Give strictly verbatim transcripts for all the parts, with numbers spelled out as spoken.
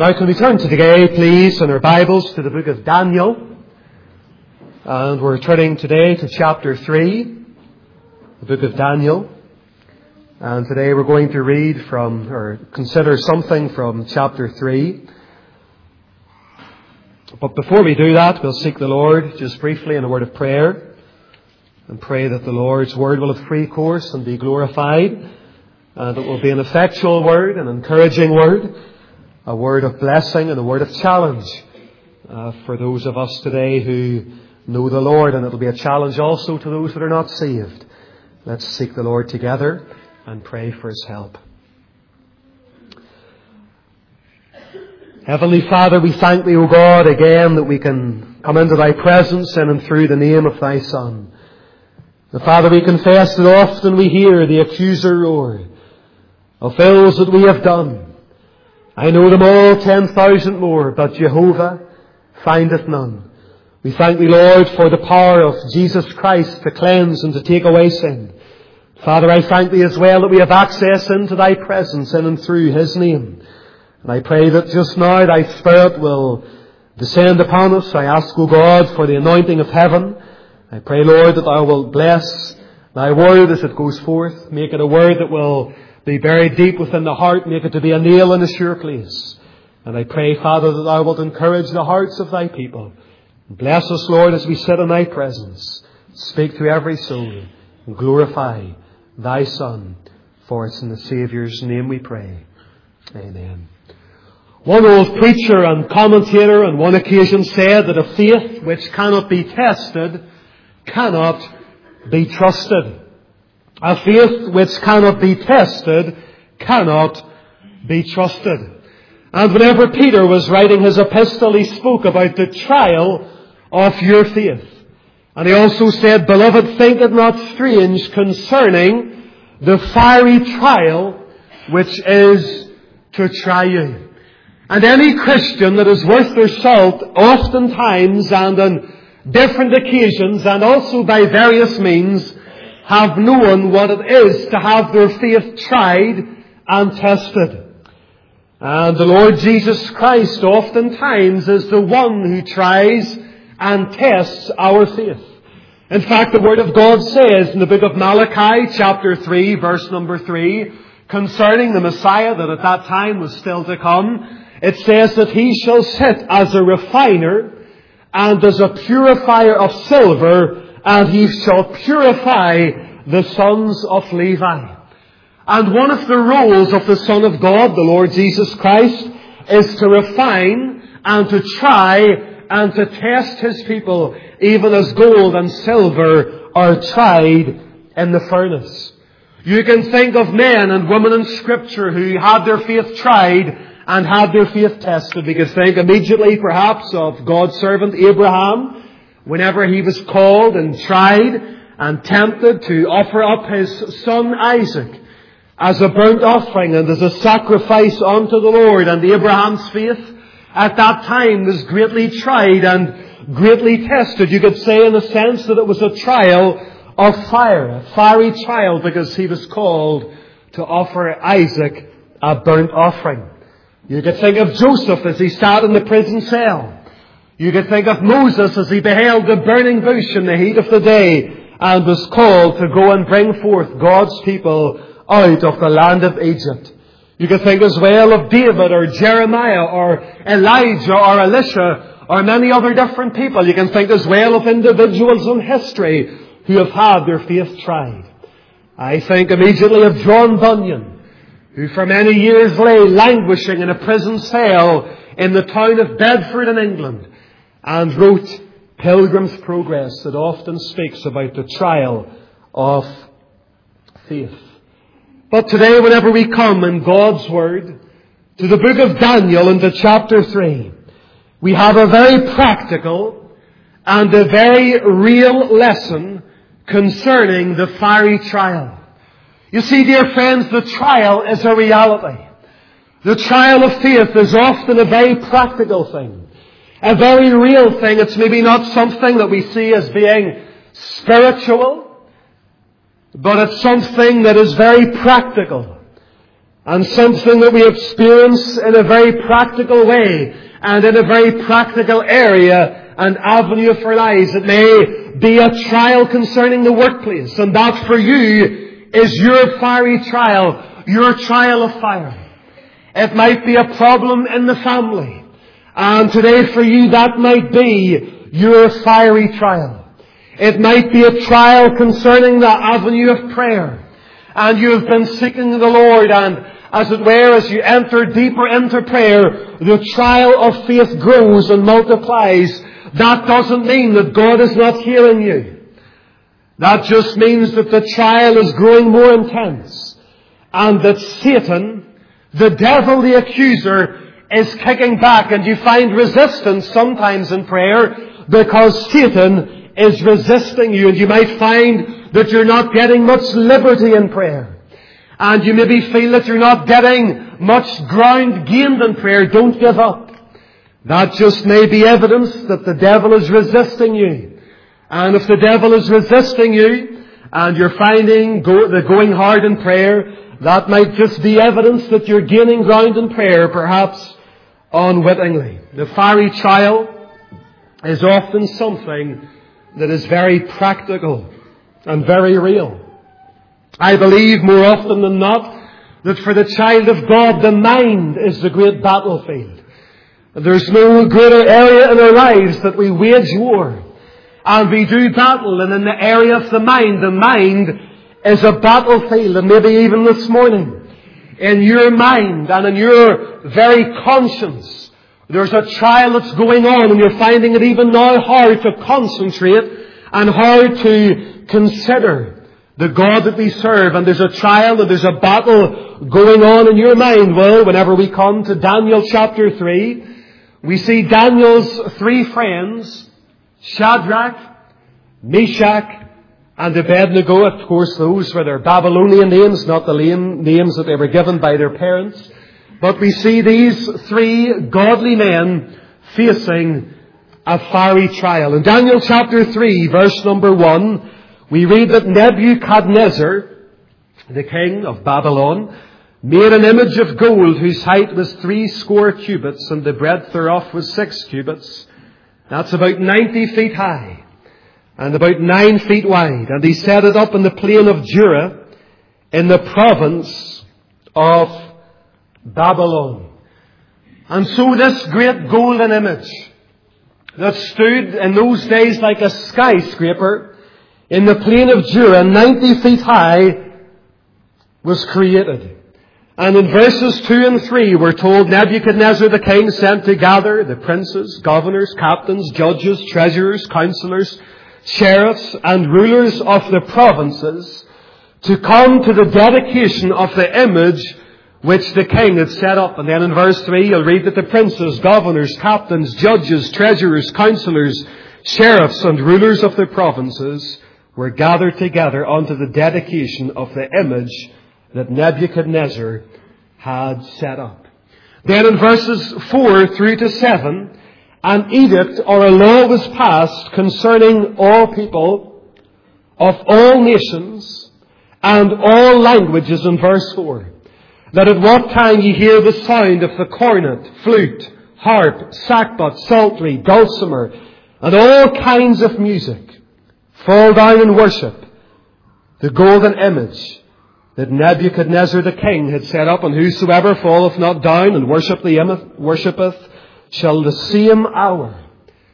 Now can we turn today, please, in our Bibles to the book of Daniel. And we're turning today to chapter three, the book of Daniel. And today we're going to read from, or consider something from chapter three. But before we do that, we'll seek the Lord just briefly in a word of prayer. And pray that the Lord's word will have free course and be glorified. And it will be an effectual word, an encouraging word. A word of blessing and a word of challenge uh, for those of us today who know the Lord. And it will be a challenge also to those that are not saved. Let's seek the Lord together and pray for His help. Heavenly Father, we thank Thee, O God, again that we can come into Thy presence in and through the name of Thy Son. And Father, we confess that often we hear the accuser roar of ills that we have done. I know them all ten thousand more, but Jehovah findeth none. We thank Thee, Lord, for the power of Jesus Christ to cleanse and to take away sin. Father, I thank Thee as well that we have access into Thy presence in and through His name. And I pray that just now Thy Spirit will descend upon us. I ask, O God, for the anointing of heaven. I pray, Lord, that Thou wilt bless Thy word as it goes forth. Make it a word that will be buried deep within the heart. Make it to be a nail in a sure place. And I pray, Father, that Thou wilt encourage the hearts of Thy people. Bless us, Lord, as we sit in Thy presence. Speak to every soul and glorify Thy Son. For it's in the Saviour's name we pray. Amen. One old preacher and commentator on one occasion said that a faith which cannot be tested cannot be trusted. A faith which cannot be tested cannot be trusted. And whenever Peter was writing his epistle, he spoke about the trial of your faith. And he also said, Beloved, think it not strange concerning the fiery trial which is to try you. And any Christian that is worth their salt, oftentimes and on different occasions and also by various means, have known what it is to have their faith tried and tested. And the Lord Jesus Christ oftentimes is the one who tries and tests our faith. In fact, the Word of God says in the book of Malachi, chapter three, verse number three, concerning the Messiah that at that time was still to come, it says that He shall sit as a refiner and as a purifier of silver, and He shall purify the sons of Levi. And one of the roles of the Son of God, the Lord Jesus Christ, is to refine and to try and to test His people, even as gold and silver are tried in the furnace. You can think of men and women in Scripture who had their faith tried and had their faith tested. We could think immediately perhaps of God's servant Abraham, whenever he was called and tried and tempted to offer up his son Isaac as a burnt offering and as a sacrifice unto the Lord. And Abraham's faith at that time was greatly tried and greatly tested. You could say in a sense that it was a trial of fire, a fiery trial, because he was called to offer Isaac a burnt offering. You could think of Joseph as he sat in the prison cell. You could think of Moses as he beheld the burning bush in the heat of the day and was called to go and bring forth God's people out of the land of Egypt. You could think as well of David or Jeremiah or Elijah or Elisha or many other different people. You can think as well of individuals in history who have had their faith tried. I think immediately of John Bunyan, who for many years lay languishing in a prison cell in the town of Bedford in England, and wrote Pilgrim's Progress that often speaks about the trial of faith. But today, whenever we come in God's Word to the book of Daniel and to chapter three, we have a very practical and a very real lesson concerning the fiery trial. You see, dear friends, the trial is a reality. The trial of faith is often a very practical thing. A very real thing. It's maybe not something that we see as being spiritual, but it's something that is very practical. and something that we experience in a very practical way and in a very practical area and avenue of our lives. It may be a trial concerning the workplace, and that for you is your fiery trial, your trial of fire. It might be a problem in the family, and today for you that might be your fiery trial. It might be a trial concerning the avenue of prayer, and you have been seeking the Lord, and as it were, as you enter deeper into prayer, the trial of faith grows and multiplies. That doesn't mean that God is not hearing you. That just means that the trial is growing more intense, and that Satan, the devil, the accuser, is kicking back, and you find resistance sometimes in prayer because Satan is resisting you, and you might find that you're not getting much liberty in prayer. And you maybe feel that you're not getting much ground gained in prayer. Don't give up. That just may be evidence that the devil is resisting you. And if the devil is resisting you and you're finding go, the going hard in prayer, that might just be evidence that you're gaining ground in prayer, perhaps unwittingly. The fiery trial is often something that is very practical and very real. I believe more often than not that for the child of God, the mind is the great battlefield. There's no greater area in our lives that we wage war and we do battle. And in the area of the mind, the mind is a battlefield. And maybe even this morning, in your mind and in your very conscience, there's a trial that's going on, and you're finding it even now hard to concentrate and hard to consider the God that we serve. And there's a trial and there's a battle going on in your mind. Well, whenever we come to Daniel chapter three, we see Daniel's three friends, Shadrach, Meshach, and Abednego. Of course, those were their Babylonian names, not the names that they were given by their parents. But we see these three godly men facing a fiery trial. In Daniel chapter three, verse number one, we read that Nebuchadnezzar, the king of Babylon, made an image of gold whose height was three score cubits, and the breadth thereof was six cubits. That's about ninety feet high, and about nine feet wide. And he set it up in the plain of Dura, in the province of Babylon. And so this great golden image that stood in those days like a skyscraper in the plain of Dura, ninety feet high, was created. And in verses two and three, we're told Nebuchadnezzar the king sent to gather the princes, governors, captains, judges, treasurers, counselors, sheriffs, and rulers of the provinces to come to the dedication of the image which the king had set up. And then in verse three, you'll read that the princes, governors, captains, judges, treasurers, counselors, sheriffs, and rulers of the provinces were gathered together unto the dedication of the image that Nebuchadnezzar had set up. Then in verses four through to seven, an edict or a law was passed concerning all people of all nations and all languages, in verse four, that at what time ye hear the sound of the cornet, flute, harp, sackbut, psaltery, dulcimer, and all kinds of music, fall down and worship the golden image that Nebuchadnezzar the king had set up. And whosoever falleth not down and worship the image, worshipeth shall the same hour,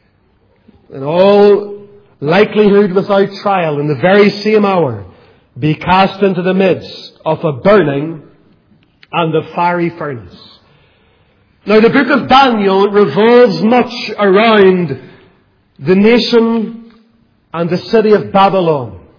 in all likelihood without trial, in the very same hour, be cast into the midst of a burning and a fiery furnace. Now, the book of Daniel revolves much around the nation and the city of Babylon.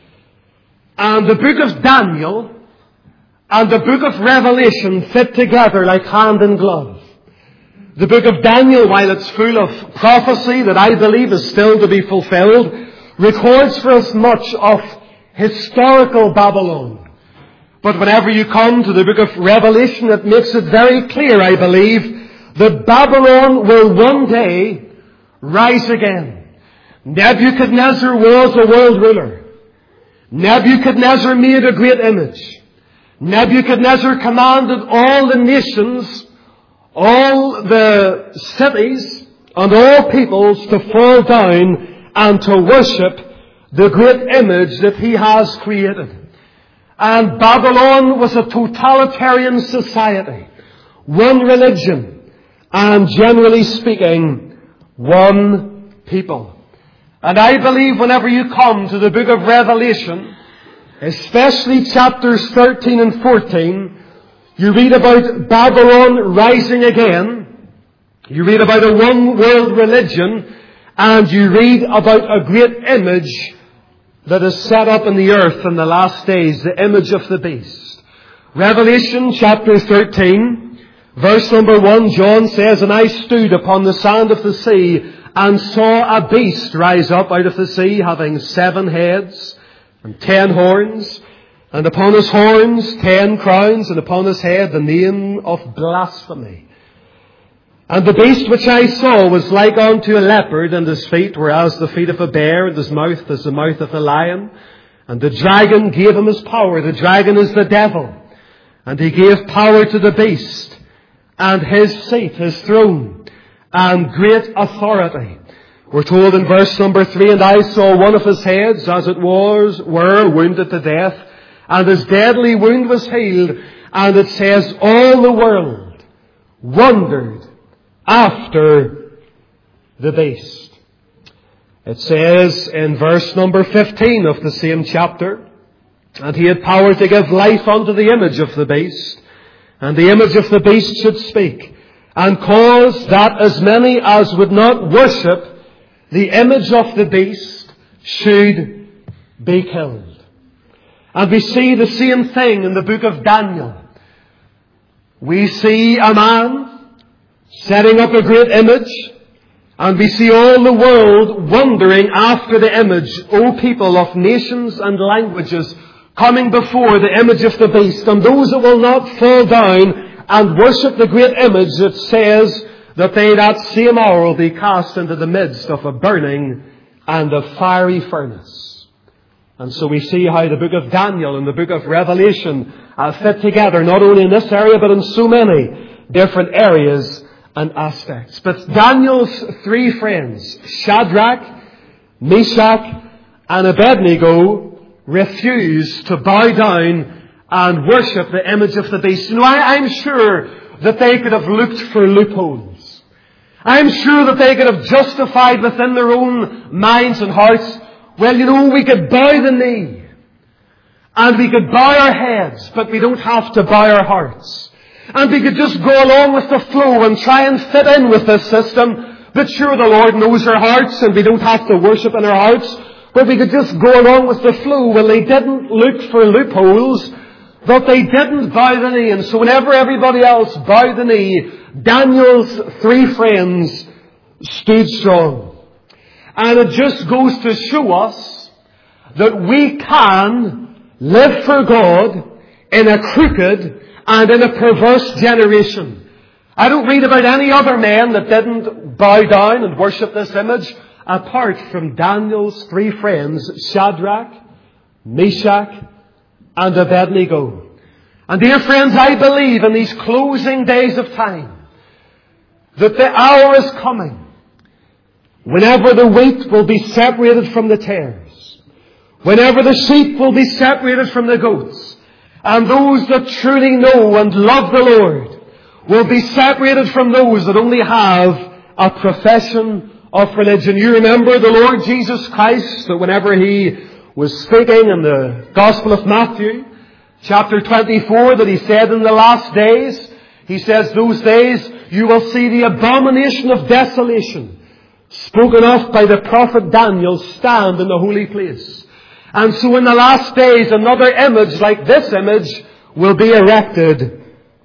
And the book of Daniel and the book of Revelation fit together like hand in glove. The book of Daniel, while it's full of prophecy that I believe is still to be fulfilled, records for us much of historical Babylon. But whenever you come to the book of Revelation, it makes it very clear, I believe, that Babylon will one day rise again. Nebuchadnezzar was a world ruler. Nebuchadnezzar made a great image. Nebuchadnezzar commanded all the nations, all the cities, and all peoples to fall down and to worship the great image that he has created. And Babylon was a totalitarian society, one religion, and generally speaking, one people. And I believe whenever you come to the book of Revelation, especially chapters thirteen and fourteen, you read about Babylon rising again, you read about a one world religion, and you read about a great image that is set up in the earth in the last days, the image of the beast. Revelation chapter thirteen, verse number one, John says, "And I stood upon the sand of the sea, and saw a beast rise up out of the sea, having seven heads and ten horns, and upon his horns ten crowns, and upon his head the name of blasphemy. And the beast which I saw was like unto a leopard, and his feet were as the feet of a bear, and his mouth as the mouth of a lion. And the dragon gave him his power." The dragon is the devil. "And he gave power to the beast, and his seat, his throne, and great authority." We're told in verse number three, "And I saw one of his heads, as it was, were wounded to death, and his deadly wound was healed." And it says, "All the world wondered after the beast." It says in verse number fifteen of the same chapter, "And he had power to give life unto the image of the beast, and the image of the beast should speak, and cause that as many as would not worship the image of the beast should be killed." And we see the same thing in the book of Daniel. We see a man setting up a great image, and we see all the world wondering after the image. O people of nations and languages, coming before the image of the beast, and those that will not fall down and worship the great image, it says that they that same hour will be cast into the midst of a burning and a fiery furnace. And so we see how the book of Daniel and the book of Revelation uh, fit together, not only in this area, but in so many different areas and aspects. But Daniel's three friends, Shadrach, Meshach, and Abednego, refused to bow down and worship the image of the beast. You know, I, I'm sure that they could have looked for loopholes. I'm sure that they could have justified within their own minds and hearts, well, you know, we could bow the knee and we could bow our heads, but we don't have to bow our hearts. And we could just go along with the flow and try and fit in with this system. But sure, the Lord knows our hearts, and we don't have to worship in our hearts. But we could just go along with the flow. Well, they didn't look for loopholes, but they didn't bow the knee. And so whenever everybody else bowed the knee, Daniel's three friends stood strong. And it just goes to show us that we can live for God in a crooked and in a perverse generation. I don't read about any other men that didn't bow down and worship this image apart from Daniel's three friends, Shadrach, Meshach, and Abednego. And dear friends, I believe in these closing days of time that the hour is coming whenever the wheat will be separated from the tares, whenever the sheep will be separated from the goats, and those that truly know and love the Lord will be separated from those that only have a profession of religion. You remember the Lord Jesus Christ, that whenever He was speaking in the Gospel of Matthew, chapter twenty-four, that He said in the last days, He says, "Those days you will see the abomination of desolation, spoken of by the prophet Daniel, stand in the holy place." And so in the last days, another image like this image will be erected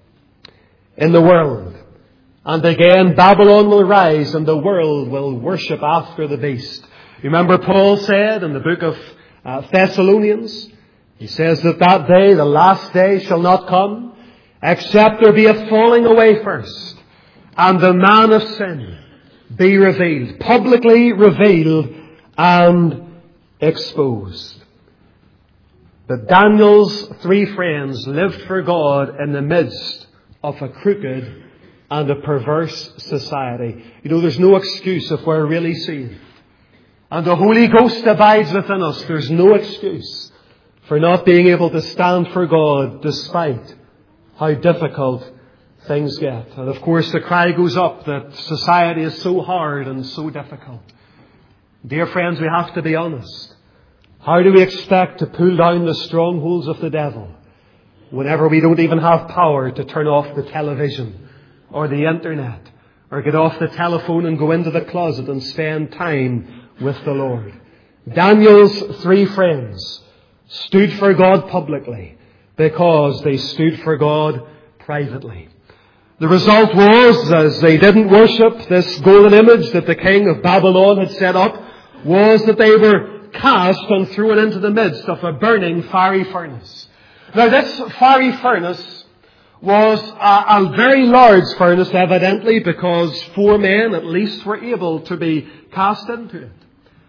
in the world. And again, Babylon will rise and the world will worship after the beast. Remember Paul said in the book of uh, Thessalonians, he says that that day, the last day, shall not come, except there be a falling away first, and the man of sin be revealed, publicly revealed and exposed. that Daniel's three friends lived for God in the midst of a crooked and a perverse society. You know, there's no excuse if we're really saved. And the Holy Ghost abides within us. There's no excuse for not being able to stand for God despite how difficult things get. And of course the cry goes up that society is so hard and so difficult. Dear friends, we have to be honest. How do we expect to pull down the strongholds of the devil whenever we don't even have power to turn off the television or the internet or get off the telephone and go into the closet and spend time with the Lord? Daniel's three friends stood for God publicly because they stood for God privately. The result was, as they didn't worship this golden image that the king of Babylon had set up, was that they were cast and thrown into the midst of a burning fiery furnace. Now this fiery furnace was a, a very large furnace, evidently, because four men at least were able to be cast into it.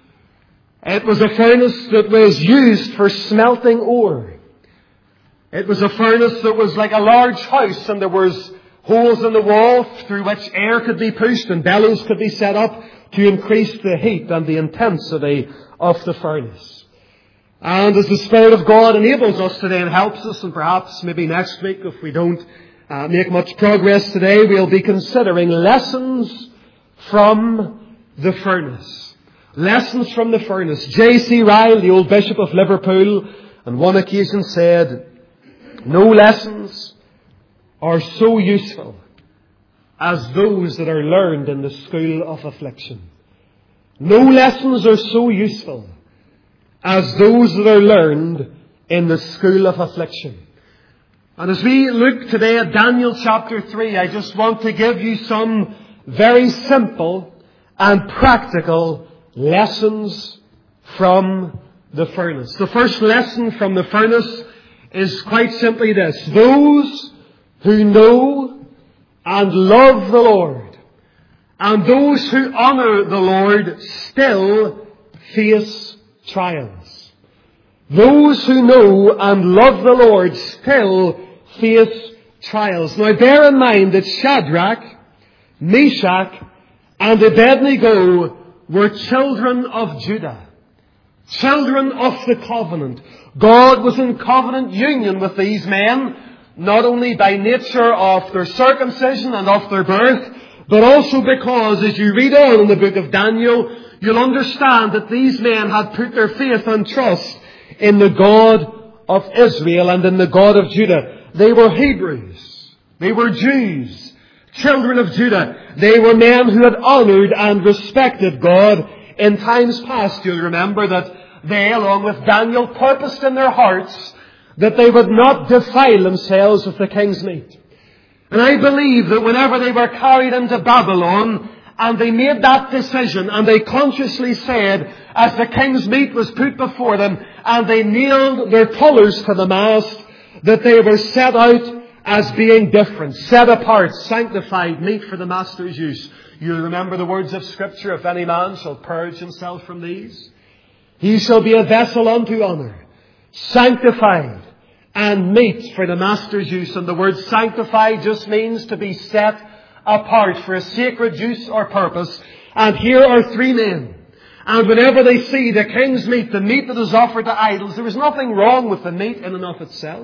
It was a furnace that was used for smelting ore. It was a furnace that was like a large house, and there was holes in the wall through which air could be pushed and bellows could be set up to increase the heat and the intensity of the furnace. And as the Spirit of God enables us today and helps us, and perhaps maybe next week, if we don't uh, make much progress today, we'll be considering lessons from the furnace. Lessons from the furnace. J C Ryle, the old Bishop of Liverpool, on one occasion said, "No lessons are so useful as those that are learned in the school of affliction." No lessons are so useful as those that are learned in the school of affliction. And as we look today at Daniel chapter three, I just want to give you some very simple and practical lessons from the furnace. The first lesson from the furnace is quite simply this: those who know and love the Lord, and those who honour the Lord, still face trials. Those who know and love the Lord still face trials. Now bear in mind that Shadrach, Meshach, and Abednego were children of Judah. Children of the covenant. God was in covenant union with these men, not only by nature of their circumcision and of their birth, but also because, as you read on in the book of Daniel, you'll understand that these men had put their faith and trust in the God of Israel and in the God of Judah. They were Hebrews. They were Jews. Children of Judah. They were men who had honoured and respected God in times past. You'll remember that they, along with Daniel, purposed in their hearts that they would not defile themselves with the king's meat. And I believe that whenever they were carried into Babylon and they made that decision and they consciously said, as the king's meat was put before them and they nailed their colours to the mast, that they were set out as being different, set apart, sanctified, meat for the master's use. You'll remember the words of Scripture, "If any man shall purge himself from these, he shall be a vessel unto honour, sanctified, and meat for the master's use." And the word sanctified just means to be set apart for a sacred use or purpose. And here are three men. And whenever they see the king's meat, the meat that is offered to idols, there was nothing wrong with the meat in and of itself.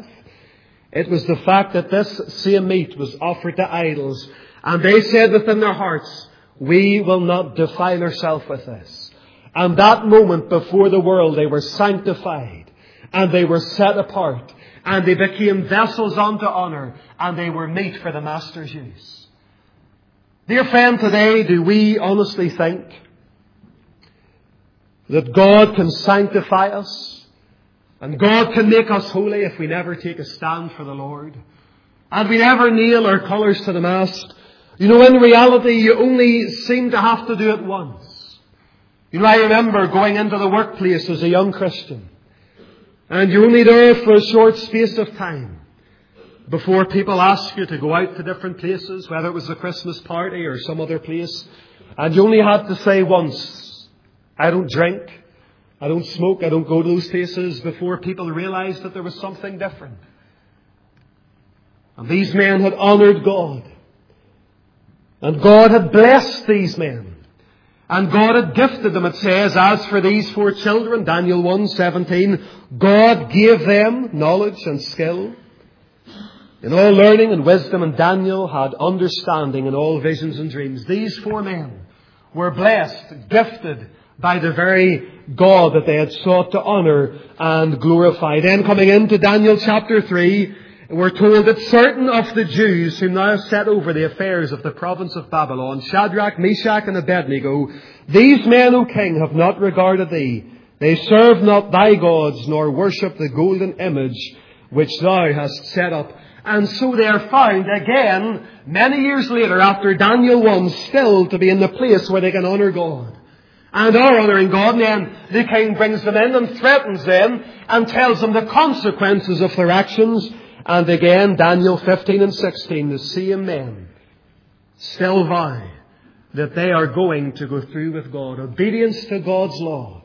It was the fact that this same meat was offered to idols. And they said within their hearts, "We will not defile ourselves with this." And that moment before the world, they were sanctified and they were set apart. And they became vessels unto honour, and they were meat for the master's use. Dear friend, today, do we honestly think that God can sanctify us and God can make us holy if we never take a stand for the Lord and we never nail our colours to the mast? You know, in reality, you only seem to have to do it once. You know, I remember going into the workplace as a young Christian. And you're only there for a short space of time before people ask you to go out to different places, whether it was a Christmas party or some other place. And you only had to say once, "I don't drink, I don't smoke. I don't go to those places before people realized that there was something different. And these men had honored God. And God had blessed these men. And God had gifted them, it says, as for these four children, Daniel one seventeen, God gave them knowledge and skill in all learning and wisdom, and Daniel had understanding in all visions and dreams. These four men were blessed, gifted by the very God that they had sought to honour and glorify. Then coming into Daniel chapter three, we're told that certain of the Jews who now set over the affairs of the province of Babylon, Shadrach, Meshach, and Abednego, these men, O king, have not regarded thee. They serve not thy gods, nor worship the golden image which thou hast set up. And so they are found again, many years later, after Daniel one, still to be in the place where they can honour God. And are honouring God, and then the king brings them in and threatens them and tells them the consequences of their actions. And again, Daniel fifteen and sixteen, the same men still vow that they are going to go through with God. Obedience to God's law.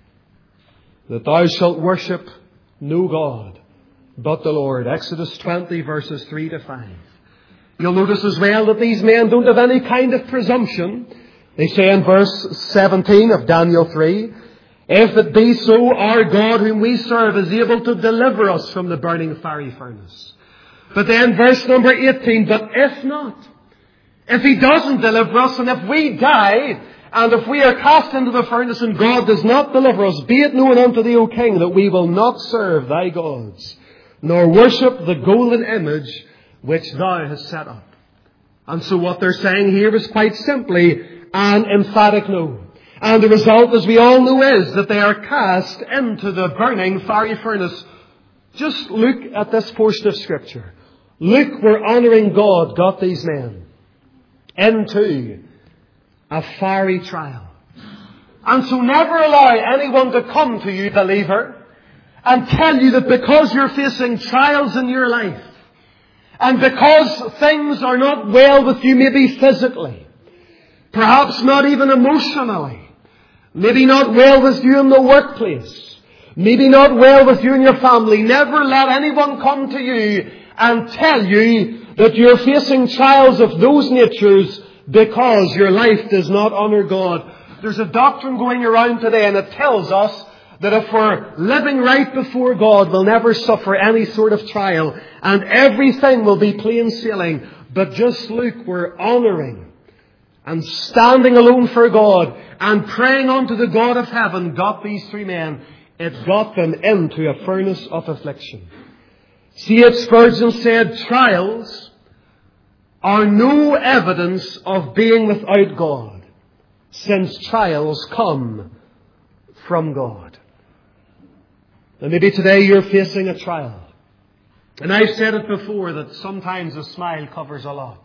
That thou shalt worship no God but the Lord. Exodus twenty verses three to five. You'll notice as well that these men don't have any kind of presumption. They say in verse seventeen of Daniel three, if it be so, our God whom we serve is able to deliver us from the burning fiery furnace. But then verse number eighteen, but if not, if He doesn't deliver us, and if we die, and if we are cast into the furnace and God does not deliver us, be it known unto thee, O king, that we will not serve thy gods, nor worship the golden image which thou hast set up. And so what they're saying here is quite simply an emphatic no. And the result, as we all know, is that they are cast into the burning fiery furnace. Just look at this portion of Scripture. Look where honouring God got these men into a fiery trial. And so never allow anyone to come to you, believer, and tell you that because you're facing trials in your life, and because things are not well with you, maybe physically, perhaps not even emotionally, maybe not well with you in the workplace, maybe not well with you and your family, never let anyone come to you and tell you that you're facing trials of those natures because your life does not honour God. There's a doctrine going around today, and it tells us that if we're living right before God, we'll never suffer any sort of trial, and everything will be plain sailing. But just look, we're honouring and standing alone for God and praying unto the God of heaven got these three men. It got them into a furnace of affliction. C H Spurgeon said, trials are no evidence of being without God, since trials come from God. And maybe today you're facing a trial. And I've said it before that sometimes a smile covers a lot.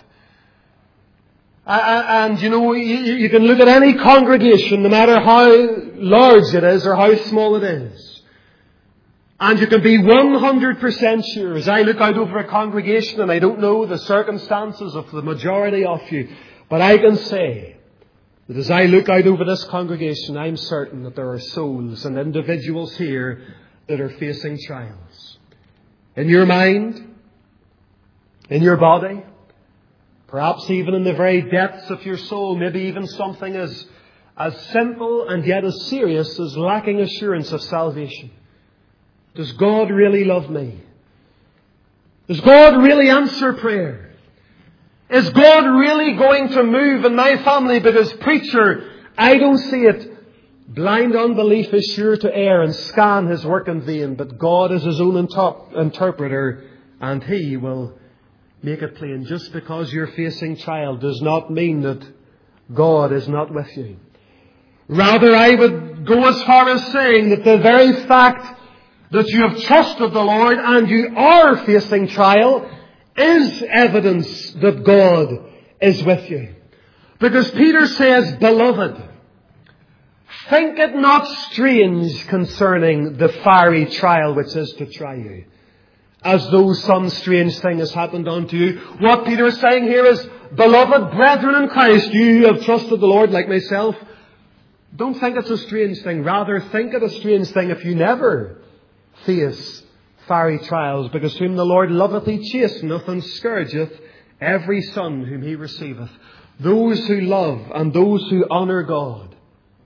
And, you know, you can look at any congregation, no matter how large it is or how small it is. And you can be one hundred percent sure, as I look out over a congregation, and I don't know the circumstances of the majority of you, but I can say that as I look out over this congregation, I'm certain that there are souls and individuals here that are facing trials. In your mind, in your body, perhaps even in the very depths of your soul, maybe even something as, as simple and yet as serious as lacking assurance of salvation. Does God really love me? Does God really answer prayer? Is God really going to move in my family? Because, preacher, I don't see it. Blind unbelief is sure to err and scan his work in vain, but God is his own interpreter, and he will make it plain. Just because you're facing trial does not mean that God is not with you. Rather, I would go as far as saying that the very fact that you have trusted the Lord and you are facing trial is evidence that God is with you. Because Peter says, beloved, think it not strange concerning the fiery trial which is to try you, as though some strange thing has happened unto you. What Peter is saying here is, beloved brethren in Christ, you who have trusted the Lord like myself, don't think it's a strange thing. Rather, think it a strange thing if you never face fiery trials, because whom the Lord loveth he chasteneth and scourgeth every son whom he receiveth. Those who love and those who honour God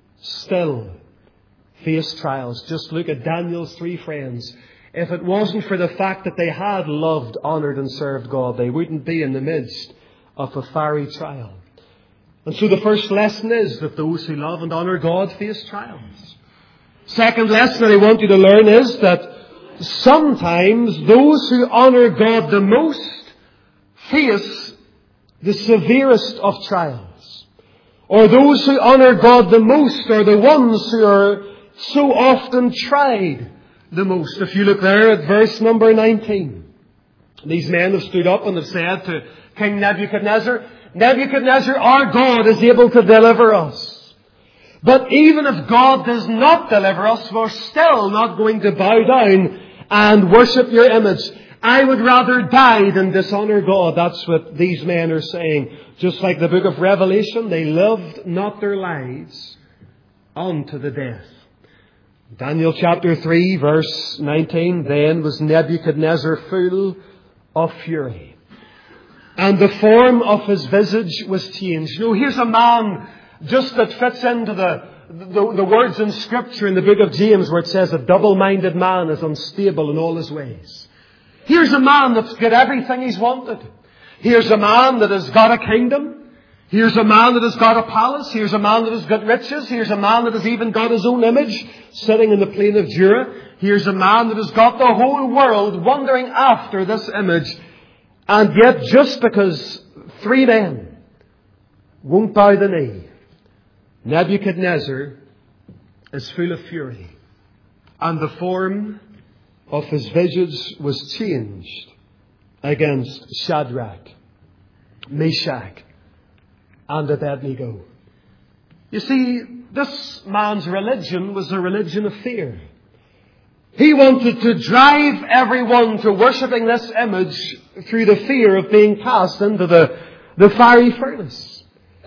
still face trials. Just look at Daniel's three friends. If it wasn't for the fact that they had loved, honoured and served God, they wouldn't be in the midst of a fiery trial. And so the first lesson is that those who love and honour God face trials. Second lesson that I want you to learn is that sometimes those who honour God the most face the severest of trials. Or those who honour God the most are the ones who are so often tried the most. If you look there at verse number nineteen. These men have stood up and have said to King Nebuchadnezzar, Nebuchadnezzar, our God is able to deliver us. But even if God does not deliver us, we're still not going to bow down and worship your image. I would rather die than dishonour God. That's what these men are saying. Just like the book of Revelation, they lived not their lives unto the death. Daniel chapter three, verse nineteen, then was Nebuchadnezzar full of fury, and the form of his visage was changed. You know, here's a man just that fits into the, the, the words in Scripture in the book of James where it says a double-minded man is unstable in all his ways. Here's a man that's got everything he's wanted. Here's a man that has got a kingdom. Here's a man that has got a palace. Here's a man that has got riches. Here's a man that has even got his own image sitting in the plain of Jura. Here's a man that has got the whole world wondering after this image. And yet, just because three men won't bow the knee, Nebuchadnezzar is full of fury. And the form of his visage was changed against Shadrach, Meshach, and Abednego. You see, this man's religion was a religion of fear. He wanted to drive everyone to worshipping this image through the fear of being cast into the, the fiery furnace.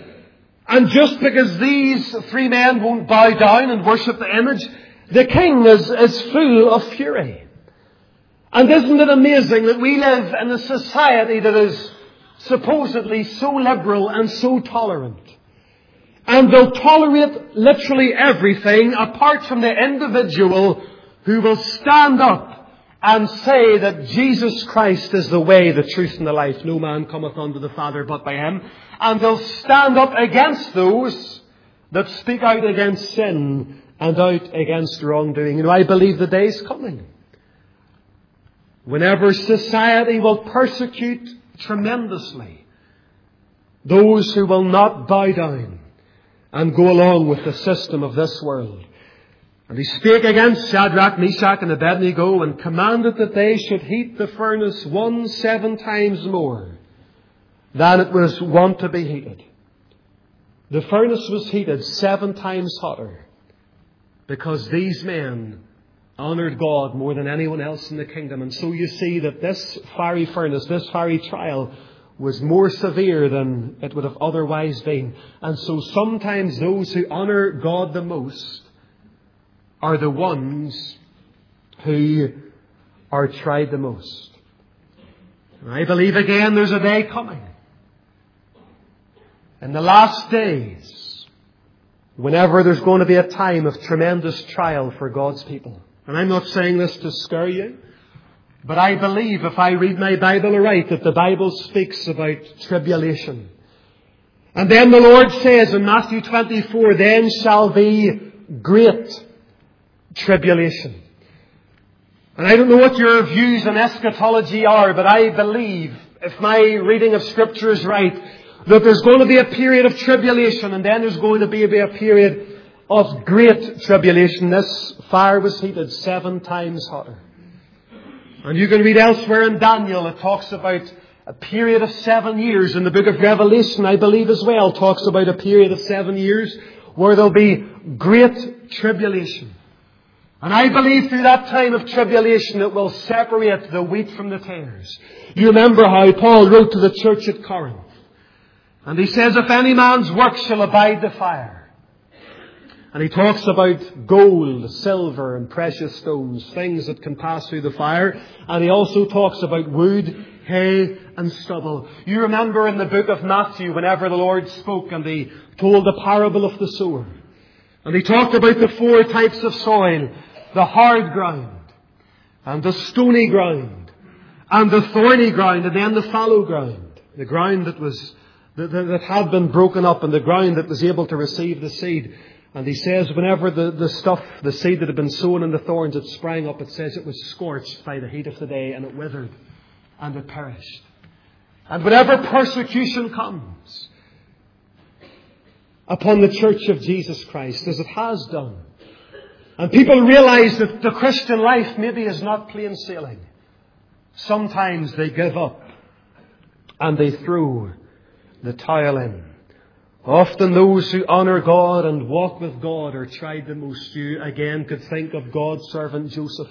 And just because these three men won't bow down and worship the image, the king is, is full of fury. And isn't it amazing that we live in a society that is supposedly so liberal and so tolerant? And they'll tolerate literally everything apart from the individual who will stand up and say that Jesus Christ is the way, the truth and the life. No man cometh unto the Father but by Him. And they'll stand up against those that speak out against sin and out against wrongdoing. You know, I believe the day's coming whenever society will persecute tremendously those who will not bow down and go along with the system of this world. And he spake against Shadrach, Meshach, and Abednego, and commanded that they should heat the furnace one seven times more than it was wont to be heated. The furnace was heated seven times hotter because these men honoured God more than anyone else in the kingdom. And so you see that this fiery furnace, this fiery trial, was more severe than it would have otherwise been. And so sometimes those who honour God the most are the ones who are tried the most. And I believe again there's a day coming, in the last days, whenever there's going to be a time of tremendous trial for God's people. And I'm not saying this to scare you, but I believe, if I read my Bible right, that the Bible speaks about tribulation. And then the Lord says in Matthew twenty-four, then shall be great tribulation. And I don't know what your views on eschatology are, but I believe, if my reading of Scripture is right, that there's going to be a period of tribulation, and then there's going to be a period of great tribulation. This fire was heated seven times hotter. And you can read elsewhere in Daniel, it talks about a period of seven years. In the book of Revelation, I believe as well, talks about a period of seven years where there'll be great tribulation. And I believe through that time of tribulation it will separate the wheat from the tares. You remember how Paul wrote to the church at Corinth. And he says, if any man's work shall abide the fire, And he talks about gold, silver and precious stones, things that can pass through the fire. And he also talks about wood, hay and stubble. You remember in the book of Matthew, whenever the Lord spoke and he told the parable of the sower. And he talked about the four types of soil, the hard ground, and the stony ground, and the thorny ground, and then the fallow ground. The ground that was, that, that had been broken up, and the ground that was able to receive the seed. And he says whenever the, the stuff, the seed that had been sown in the thorns, it sprang up, it says it was scorched by the heat of the day, and it withered, and it perished. And whenever persecution comes upon the church of Jesus Christ, as it has done, and people realize that the Christian life maybe is not plain sailing, sometimes they give up and they throw the towel in. Often those who honour God and walk with God are tried the most. You again could think of God's servant Joseph.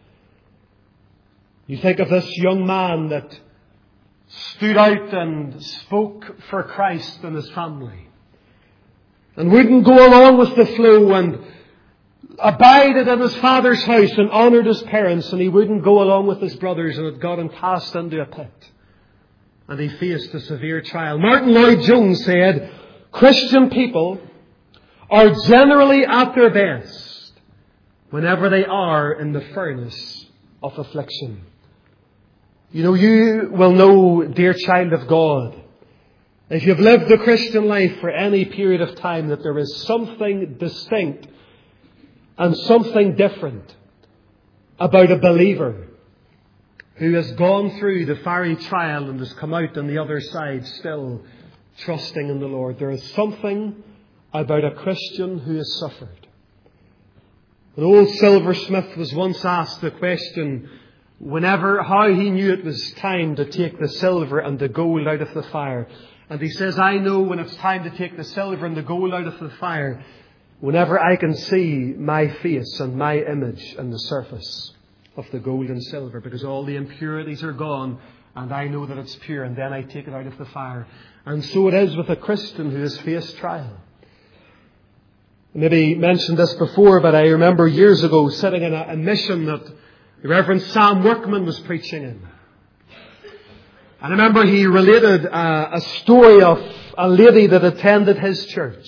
You think of this young man that stood out and spoke for Christ and his family, and wouldn't go along with the flow, and abided in his father's house and honoured his parents, and he wouldn't go along with his brothers, and had got him cast into a pit. And he faced a severe trial. Martin Lloyd-Jones said, Christian people are generally at their best whenever they are in the furnace of affliction. You know, you will know, dear child of God, if you've lived the Christian life for any period of time, that there is something distinct and something different about a believer who has gone through the fiery trial and has come out on the other side still trusting in the Lord. There is something about a Christian who has suffered. An old silversmith was once asked the question, whenever, how he knew it was time to take the silver and the gold out of the fire. And he says, I know when it's time to take the silver and the gold out of the fire, whenever I can see my face and my image on the surface of the gold and silver, because all the impurities are gone and I know that it's pure, and then I take it out of the fire. And so it is with a Christian who has faced trial. Maybe mentioned this before, but I remember years ago sitting in a, a mission that the Reverend Sam Workman was preaching in. And I remember he related a, a story of a lady that attended his church.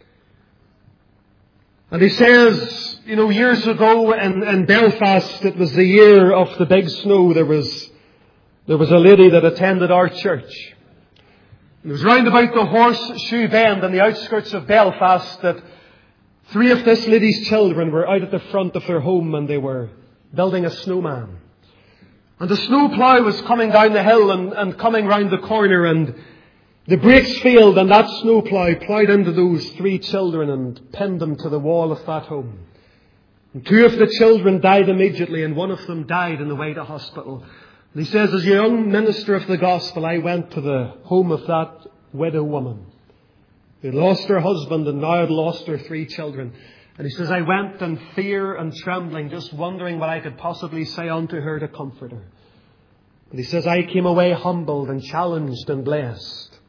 And he says, you know, years ago in, in Belfast, it was the year of the big snow. There was, there was a lady that attended our church. And it was round about the Horseshoe Bend on the outskirts of Belfast that three of this lady's children were out at the front of their home, and they were building a snowman. And the snowplough was coming down the hill and, and coming round the corner, and the brakes failed, and that snowplough ploughed into those three children and pinned them to the wall of that home. And two of the children died immediately, and one of them died on the way to hospital. And he says, as a young minister of the gospel, I went to the home of that widow woman who had lost her husband and now had lost her three children. And he says, I went in fear and trembling, just wondering what I could possibly say unto her to comfort her. But he says, I came away humbled and challenged and blessed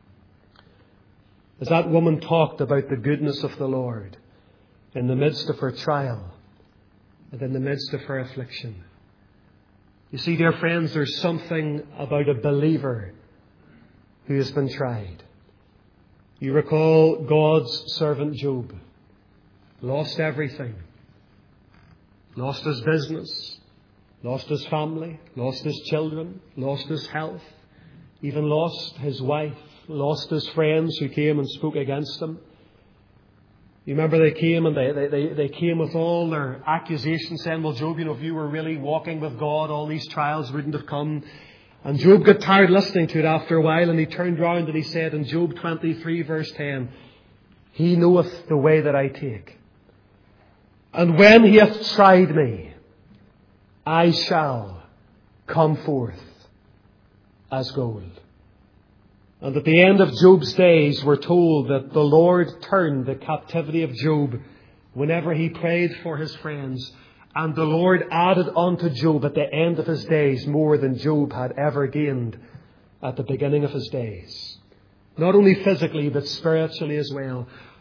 as that woman talked about the goodness of the Lord in the midst of her trial and in the midst of her affliction. You see, dear friends, there's something about a believer who has been tried. You recall God's servant Job. Lost everything. Lost his business. Lost his family. Lost his children. Lost his health. Even lost his wife. Lost his friends who came and spoke against him. You remember they came and they, they, they, they came with all their accusations saying, well, Job, you know, if you were really walking with God, all these trials wouldn't have come. And Job got tired listening to it after a while, and he turned round and he said in Job twenty-three verse ten, He knoweth the way that I take. And when he hath tried me, I shall come forth as gold. And at the end of Job's days, we're told that the Lord turned the captivity of Job whenever he prayed for his friends. And the Lord added unto Job at the end of his days more than Job had ever gained at the beginning of his days. Not only physically, but spiritually as well.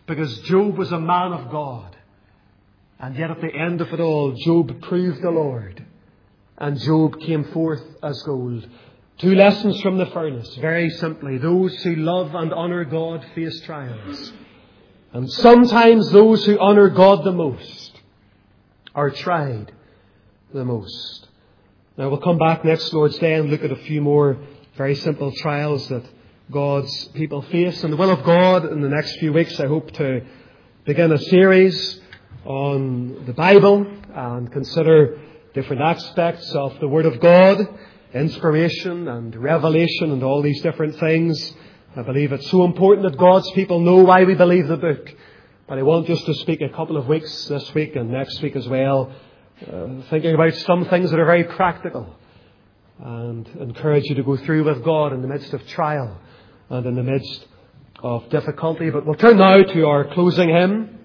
Because Job was a man of God. And yet at the end of it all, Job proved the Lord. And Job came forth as gold. Two lessons from the furnace. Very simply, those who love and honour God face trials. And sometimes those who honour God the most are tried the most. Now we'll come back next Lord's Day and look at a few more very simple trials that God's people face. And the will of God, in the next few weeks, I hope to begin a series on the Bible and consider different aspects of the Word of God, inspiration and revelation and all these different things. I believe it's so important that God's people know why we believe the book. But I want just to speak a couple of weeks this week and next week as well, uh, thinking about some things that are very practical, and encourage you to go through with God in the midst of trial and in the midst of difficulty. But we'll turn now to our closing hymn.